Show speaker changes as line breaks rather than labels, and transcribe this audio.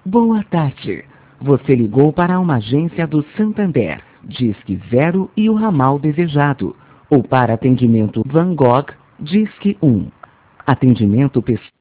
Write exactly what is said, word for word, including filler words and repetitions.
Boa tarde. Você ligou para uma agência do Santander, Disque Zero e o ramal desejado. Ou para atendimento Van Gogh, Disque um. Atendimento pessoal.